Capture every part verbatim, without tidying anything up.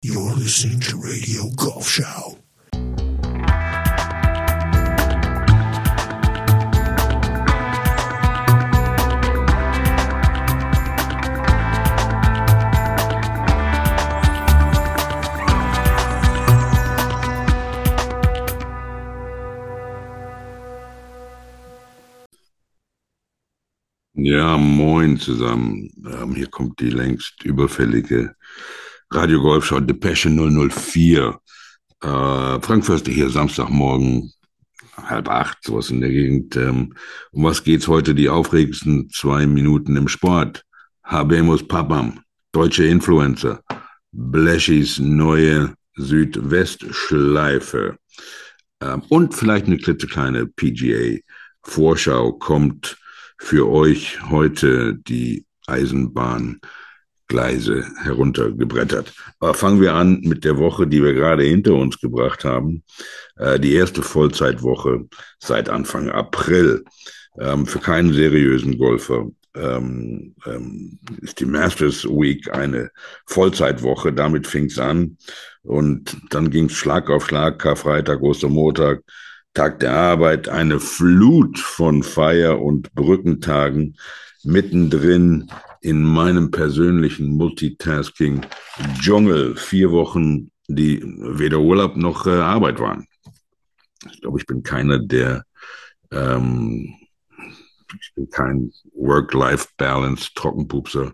You're listening to Radio Golf Show. Ja, moin zusammen. Ähm, hier kommt die längst überfällige Radio Golf Show Depesche null null vier. Äh, Frank Förster hier, Samstagmorgen, halb acht, sowas in der Gegend. Ähm, um was geht's heute? Die aufregendsten zwei Minuten im Sport. Habemus Papam, deutsche Influencer. Bleschis neue Südwestschleife. Ähm, und vielleicht eine klitzekleine P G A-Vorschau kommt für euch heute die Eisenbahngleise heruntergebrettert. Aber fangen wir an mit der Woche, die wir gerade hinter uns gebracht haben. Äh, die erste Vollzeitwoche seit Anfang April. Ähm, für keinen seriösen Golfer ähm, ähm, ist die Masters Week eine Vollzeitwoche. Damit fing es an. Und dann ging es Schlag auf Schlag, Karfreitag, Ostermontag, Tag der Arbeit, eine Flut von Feier- und Brückentagen mittendrin in meinem persönlichen Multitasking-Dschungel. Vier Wochen, die weder Urlaub noch äh, Arbeit waren. Ich glaube, ich bin keiner der, ähm, ich bin kein Work-Life-Balance-Trockenpupser.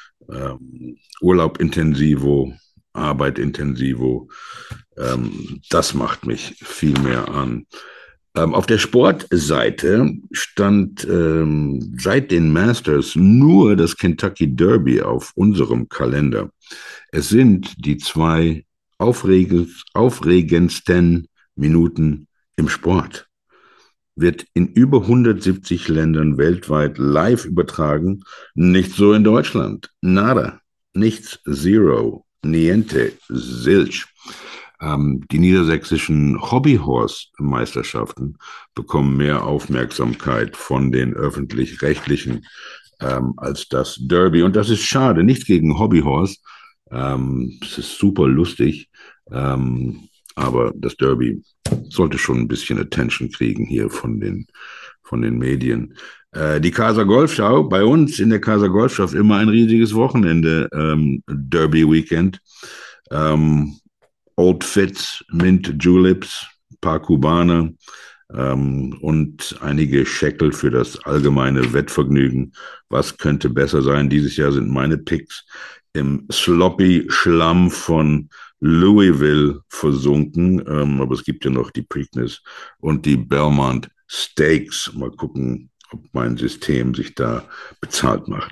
Ähm, Urlaub intensivo, Arbeit intensivo. Ähm, das macht mich viel mehr an. Ähm, auf der Sportseite stand ähm, seit den Masters nur das Kentucky Derby auf unserem Kalender. Es sind die zwei aufreg- aufregendsten Minuten im Sport. Wird in über hundertsiebzig Ländern weltweit live übertragen. Nicht so in Deutschland. Nada. Nichts. Zero. Niente. Zilch. Ähm, die niedersächsischen Hobbyhorse-Meisterschaften bekommen mehr Aufmerksamkeit von den Öffentlich-Rechtlichen ähm, als das Derby. Und das ist schade. Nichts gegen Hobbyhorse. Ähm, es ist super lustig. Ähm, aber das Derby sollte schon ein bisschen Attention kriegen hier von den, von den Medien. Äh, die Casa Golfschau, bei uns in der Casa Golfschau immer ein riesiges Wochenende, ähm, Derby-Weekend. Ähm, Old Fits, Mint Juleps, paar Kubaner ähm, und einige Scheckel für das allgemeine Wettvergnügen. Was könnte besser sein? Dieses Jahr sind meine Picks im sloppy Schlamm von Louisville versunken. Ähm, aber es gibt ja noch die Preakness und die Belmont Stakes. Mal gucken, ob mein System sich da bezahlt macht.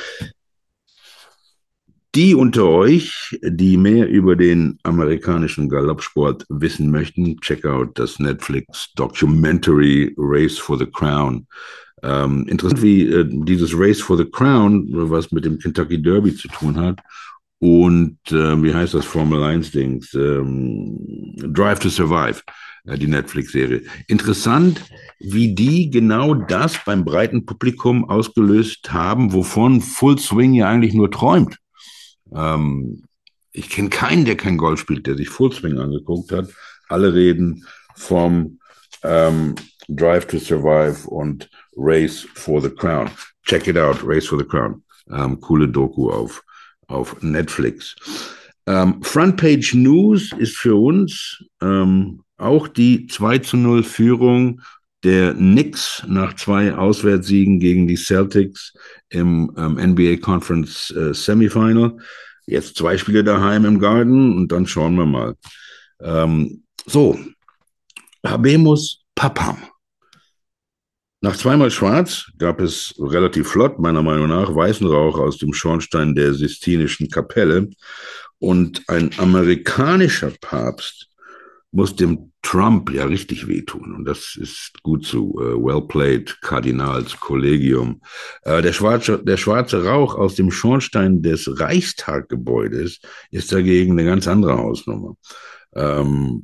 Die unter euch, die mehr über den amerikanischen Galoppsport wissen möchten, check out das Netflix Documentary Race for the Crown. Ähm, interessant, wie äh, dieses Race for the Crown, was mit dem Kentucky Derby zu tun hat, und äh, wie heißt das Formel eins Dings? Ähm, Drive to Survive, äh, die Netflix-Serie. Interessant, wie die genau das beim breiten Publikum ausgelöst haben, wovon Full Swing ja eigentlich nur träumt. Ähm, ich kenne keinen, der kein Golf spielt, der sich Full Swing angeguckt hat. Alle reden vom ähm, Drive to Survive und Race for the Crown. Check it out, Race for the Crown. Ähm, coole Doku auf, auf Netflix. Ähm, Frontpage News ist für uns ähm, auch die zwei zu null Führung der Knicks nach zwei Auswärtssiegen gegen die Celtics im ähm, N B A Conference äh, Semifinal. Jetzt zwei Spiele daheim im Garden und dann schauen wir mal. Ähm, so, Habemus Papam. Nach zweimal Schwarz gab es relativ flott, meiner Meinung nach, weißen Rauch aus dem Schornstein der Sistinischen Kapelle. Und ein amerikanischer Papst muss dem Trump ja richtig wehtun. Und das ist gut so. Uh, well played, Kardinalskollegium. Uh, der, schwarze, der schwarze Rauch aus dem Schornstein des Reichstaggebäudes ist dagegen eine ganz andere Hausnummer. Ähm,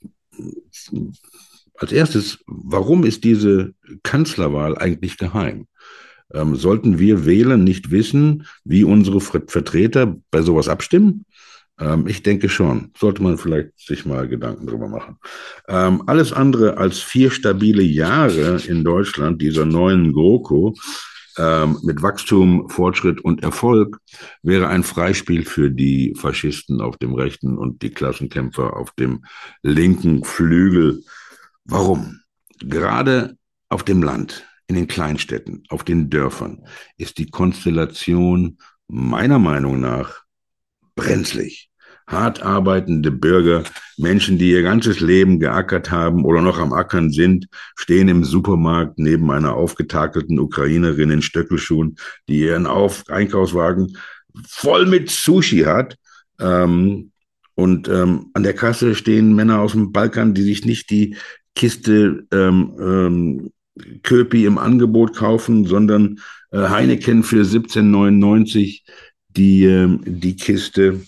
als erstes, warum ist diese Kanzlerwahl eigentlich geheim? Ähm, sollten wir Wähler nicht wissen, wie unsere Vertreter bei sowas abstimmen? Ähm, ich denke schon. Sollte man vielleicht sich mal Gedanken drüber machen. Ähm, alles andere als vier stabile Jahre in Deutschland, dieser neuen GroKo, ähm, mit Wachstum, Fortschritt und Erfolg, wäre ein Freispiel für die Faschisten auf dem rechten und die Klassenkämpfer auf dem linken Flügel. Warum? Gerade auf dem Land, in den Kleinstädten, auf den Dörfern ist die Konstellation meiner Meinung nach brenzlig. Hart arbeitende Bürger, Menschen, die ihr ganzes Leben geackert haben oder noch am Ackern sind, stehen im Supermarkt neben einer aufgetakelten Ukrainerin in Stöckelschuhen, die ihren Auf Einkaufswagen voll mit Sushi hat. Ähm, und ähm, an der Kasse stehen Männer aus dem Balkan, die sich nicht die Kiste ähm, ähm, Köpi im Angebot kaufen, sondern äh, Heineken für siebzehn neunundneunzig die, ähm, die Kiste.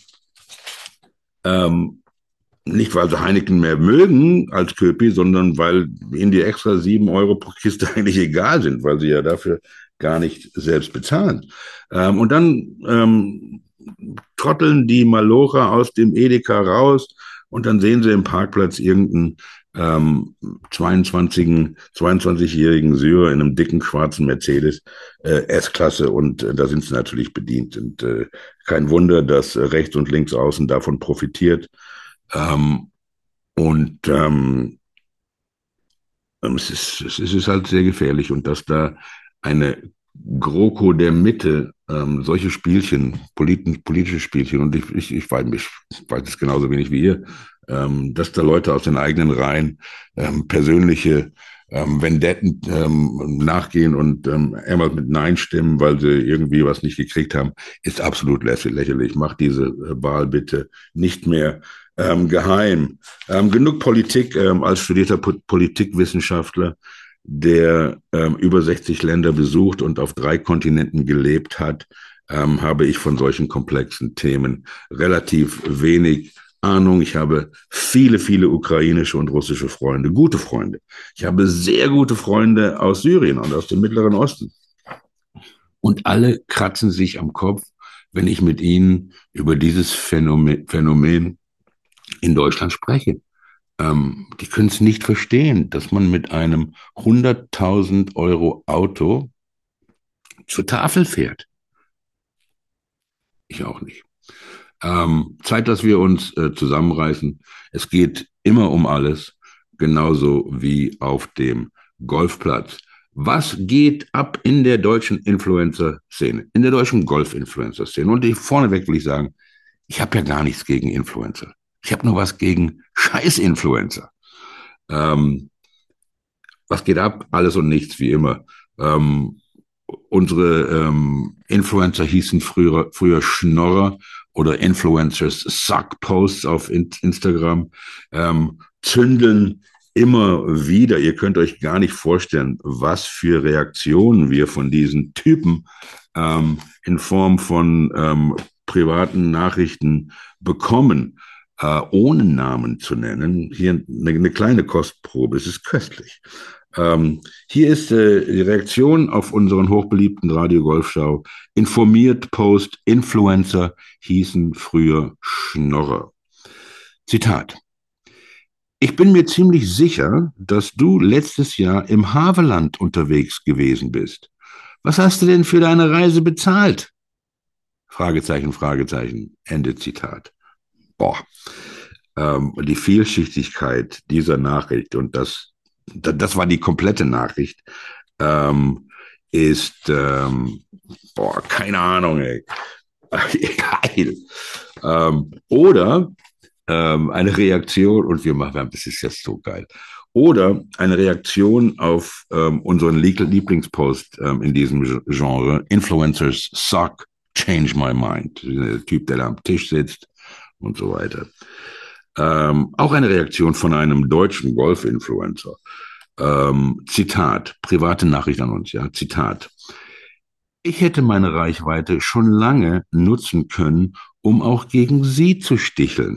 Ähm, nicht, weil sie Heineken mehr mögen als Köpi, sondern weil ihnen die extra sieben Euro pro Kiste eigentlich egal sind, weil sie ja dafür gar nicht selbst bezahlen. Ähm, und dann ähm, trotteln die Malocher aus dem Edeka raus und dann sehen sie im Parkplatz irgendeinen ähm, zweiundzwanzigjährigen zweiundzwanzigjährigen Syrer in einem dicken schwarzen Mercedes äh, S-Klasse und äh, da sind sie natürlich bedient. Und äh, kein Wunder, dass äh, rechts und links außen davon profitiert. Ähm, und ähm, es, ist, es ist halt sehr gefährlich und dass da eine GroKo der Mitte ähm, solche Spielchen, polit, politische Spielchen, und ich, ich, ich weiß, ich weiß es genauso wenig wie ihr, ähm, dass da Leute aus den eigenen Reihen ähm, persönliche ähm, Vendetten ähm, nachgehen und ähm, einmal mit Nein stimmen, weil sie irgendwie was nicht gekriegt haben, ist absolut lächerlich. Macht diese äh, Wahl bitte nicht mehr ähm, geheim. Ähm, genug Politik ähm, als studierter po Politikwissenschaftler, der ähm, über sechzig Länder besucht und auf drei Kontinenten gelebt hat, ähm, habe ich von solchen komplexen Themen relativ wenig Ahnung. Ich habe viele, viele ukrainische und russische Freunde, gute Freunde. Ich habe sehr gute Freunde aus Syrien und aus dem Mittleren Osten. Und alle kratzen sich am Kopf, wenn ich mit ihnen über dieses Phänomen, Phänomen in Deutschland spreche. Ähm, die können es nicht verstehen, dass man mit einem hunderttausend Euro Auto zur Tafel fährt. Ich auch nicht. Ähm, Zeit, dass wir uns äh, zusammenreißen. Es geht immer um alles, genauso wie auf dem Golfplatz. Was geht ab in der deutschen Influencer-Szene, in der deutschen Golf-Influencer-Szene? Und ich, vorneweg will ich sagen, ich habe ja gar nichts gegen Influencer. Ich habe nur was gegen Scheiß-Influencer. Ähm, was geht ab? Alles und nichts, wie immer. Ähm, unsere ähm, Influencer hießen früher, früher Schnorrer oder Influencers Suck Posts auf in Instagram, ähm, zündeln immer wieder. Ihr könnt euch gar nicht vorstellen, was für Reaktionen wir von diesen Typen ähm, in Form von ähm, privaten Nachrichten bekommen, äh, ohne Namen zu nennen. Hier eine, eine kleine Kostprobe. Es ist köstlich. Ähm, hier ist äh, die Reaktion auf unseren hochbeliebten Radio Golfschau. Informiert Post, Influencer hießen früher Schnorrer. Zitat. Ich bin mir ziemlich sicher, dass du letztes Jahr im Havelland unterwegs gewesen bist. Was hast du denn für deine Reise bezahlt? Fragezeichen, Fragezeichen, Ende Zitat. Boah, ähm, die Vielschichtigkeit dieser Nachricht und das das war die komplette Nachricht, ähm, ist, ähm, boah, keine Ahnung, ey. Geil. Ähm, oder ähm, eine Reaktion, und wir machen, das ist jetzt so geil, oder eine Reaktion auf ähm, unseren Lieblingspost ähm, in diesem Genre, Influencers suck, change my mind. Der Typ, der da am Tisch sitzt und so weiter. Ähm, auch eine Reaktion von einem deutschen Golf-Influencer. Ähm, Zitat, private Nachricht an uns, ja, Zitat. Ich hätte meine Reichweite schon lange nutzen können, um auch gegen Sie zu sticheln.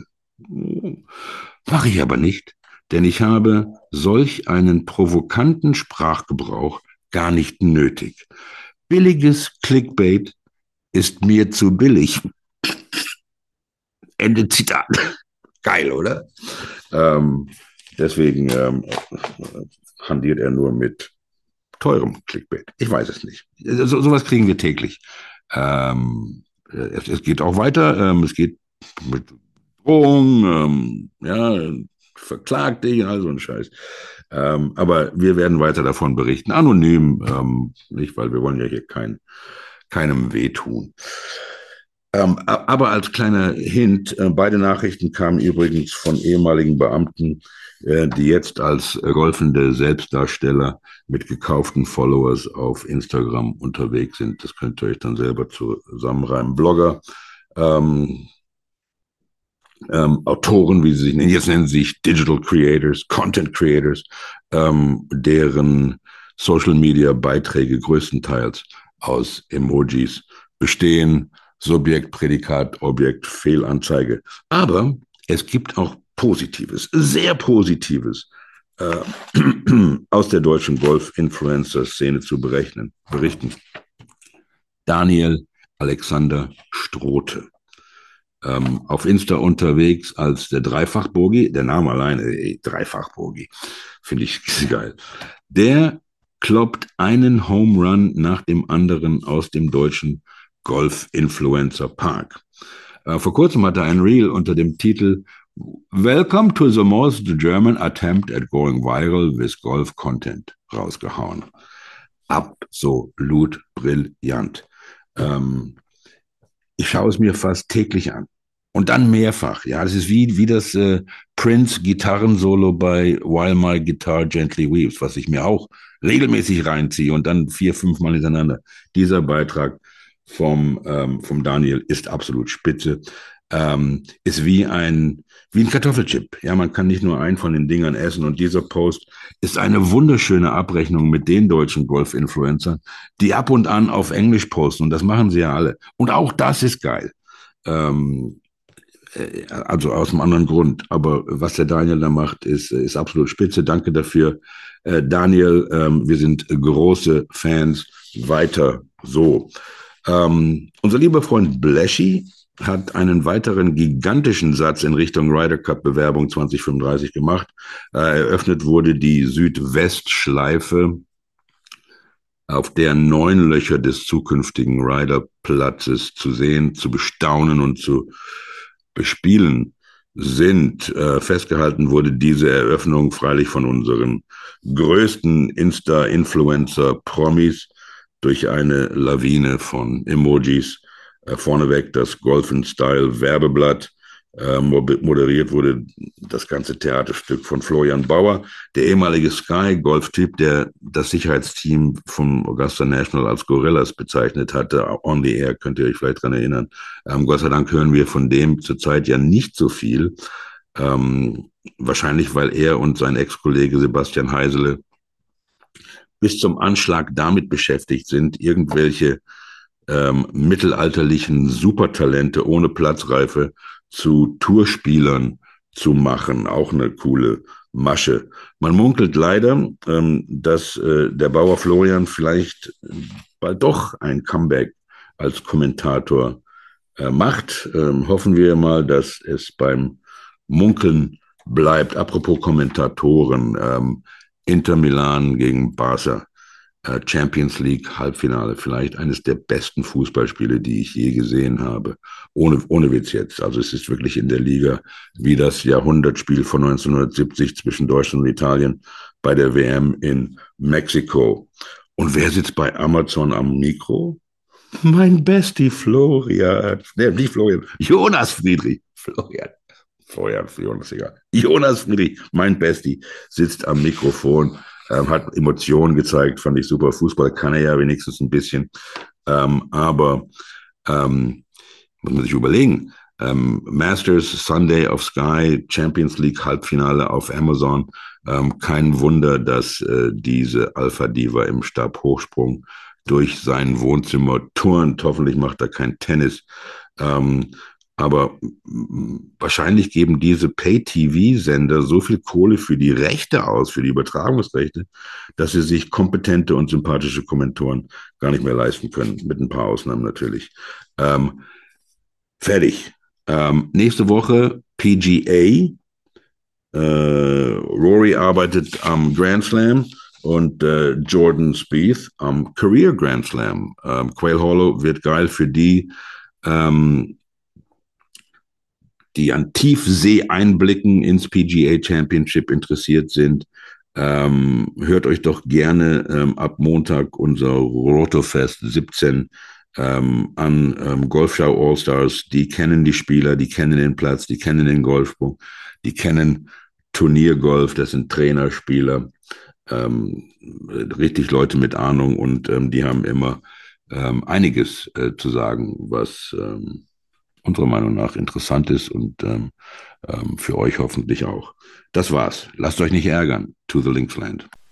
Mache ich aber nicht, denn ich habe solch einen provokanten Sprachgebrauch gar nicht nötig. Billiges Clickbait ist mir zu billig. Ende Zitat. Geil, oder? Ähm, deswegen ähm, hantiert er nur mit teurem Clickbait. Ich weiß es nicht. So, sowas kriegen wir täglich. Ähm, es, es geht auch weiter. Ähm, es geht mit Drohung, ähm, ja, verklagt dich und all so ein Scheiß. Ähm, aber wir werden weiter davon berichten. Anonym, ähm, nicht, weil wir wollen ja hier kein, keinem wehtun. Ähm, aber als kleiner Hint, äh, beide Nachrichten kamen übrigens von ehemaligen Beamten, äh, die jetzt als golfende Selbstdarsteller mit gekauften Followers auf Instagram unterwegs sind. Das könnt ihr euch dann selber zusammenreimen. Blogger, ähm, ähm, Autoren, wie sie sich nennen, jetzt nennen sie sich Digital Creators, Content Creators, ähm, deren Social Media Beiträge größtenteils aus Emojis bestehen. Subjekt, Prädikat, Objekt, Fehlanzeige. Aber es gibt auch Positives, sehr Positives äh, aus der deutschen Golf-Influencer-Szene zu berechnen, berichten. Daniel Alexander Strote. Ähm, auf Insta unterwegs als der Dreifach-Bogi, der Name alleine, ey, Dreifach-Bogi, finde ich geil. Der kloppt einen Home Run nach dem anderen aus dem deutschen Golf-Influencer-Park. Äh, vor kurzem hat er ein Reel unter dem Titel Welcome to the most German attempt at going viral with Golf Content rausgehauen. Absolut brillant. Ähm, ich schaue es mir fast täglich an. Und dann mehrfach. Ja, das ist wie, wie das äh, Prince-Gitarrensolo bei While My Guitar Gently Weeps, was ich mir auch regelmäßig reinziehe und dann vier, fünf Mal hintereinander. Dieser Beitrag vom, ähm, vom Daniel ist absolut spitze. Ähm, ist wie ein, wie ein Kartoffelchip. Ja, man kann nicht nur einen von den Dingern essen. Und dieser Post ist eine wunderschöne Abrechnung mit den deutschen Golf-Influencern, die ab und an auf Englisch posten. Und das machen sie ja alle. Und auch das ist geil. Ähm, also aus einem anderen Grund. Aber was der Daniel da macht, ist, ist absolut spitze. Danke dafür. Äh, Daniel, ähm, wir sind große Fans. Weiter so. Ähm, unser lieber Freund Bleschi hat einen weiteren gigantischen Satz in Richtung Ryder Cup Bewerbung zwanzig fünfunddreißig gemacht. Äh, eröffnet wurde die Südwestschleife, auf der neun Löcher des zukünftigen Ryder Platzes zu sehen, zu bestaunen und zu bespielen sind. Äh, festgehalten wurde diese Eröffnung freilich von unseren größten Insta-Influencer-Promis durch eine Lawine von Emojis. Äh, vorneweg das Golf in Style Werbeblatt. Äh, moderiert wurde das ganze Theaterstück von Florian Bauer, der ehemalige Sky-Golf-Typ, der das Sicherheitsteam vom Augusta National als Gorillas bezeichnet hatte. On the Air, könnt ihr euch vielleicht dran erinnern. Ähm, Gott sei Dank hören wir von dem zurzeit ja nicht so viel. Ähm, wahrscheinlich, weil er und sein Ex-Kollege Sebastian Heisele bis zum Anschlag damit beschäftigt sind, irgendwelche ähm, mittelalterlichen Supertalente ohne Platzreife zu Tourspielern zu machen. Auch eine coole Masche. Man munkelt leider, ähm, dass äh, der Bauer Florian vielleicht bald doch ein Comeback als Kommentator äh, macht. Ähm, hoffen wir mal, dass es beim Munkeln bleibt. Apropos Kommentatoren, ähm, Inter Milan gegen Barca. Champions League Halbfinale, vielleicht eines der besten Fußballspiele, die ich je gesehen habe. Ohne, ohne Witz jetzt. Also es ist wirklich in der Liga wie das Jahrhundertspiel von neunzehnhundertsiebzig zwischen Deutschland und Italien bei der W M in Mexiko. Und wer sitzt bei Amazon am Mikro? Mein Bestie Florian. Nee, nicht Florian. Jonas Friedrich. Florian. Florian, Jonas, egal. Jonas Friedrich, mein Bestie, sitzt am Mikrofon. Ähm, hat Emotionen gezeigt, fand ich super. Fußball kann er ja wenigstens ein bisschen. Ähm, aber ähm, muss man sich überlegen. Ähm, Masters Sunday auf Sky, Champions League Halbfinale auf Amazon. Ähm, kein Wunder, dass äh, diese Alpha Diva im Stabhochsprung durch sein Wohnzimmer turnt. Hoffentlich macht er kein Tennis. Ähm, Aber wahrscheinlich geben diese Pay-T V-Sender so viel Kohle für die Rechte aus, für die Übertragungsrechte, dass sie sich kompetente und sympathische Kommentatoren gar nicht mehr leisten können, mit ein paar Ausnahmen natürlich. Ähm, fertig. Ähm, nächste Woche P G A. Äh, Rory arbeitet am Grand Slam und äh, Jordan Spieth am Career Grand Slam. Ähm, Quail Hollow wird geil für die, ähm, die an Tiefsee-Einblicken ins P G A Championship interessiert sind. Ähm, hört euch doch gerne ähm, ab Montag unser Rotofest siebzehn ähm, an ähm, Golfschau All-Stars. Die kennen die Spieler, die kennen den Platz, die kennen den Golfsprung, die kennen Turniergolf, das sind Trainerspieler, ähm, richtig Leute mit Ahnung und ähm, die haben immer ähm, einiges äh, zu sagen, was ähm, unserer Meinung nach interessant ist und ähm, ähm, für euch hoffentlich auch. Das war's. Lasst euch nicht ärgern. To the Linksland.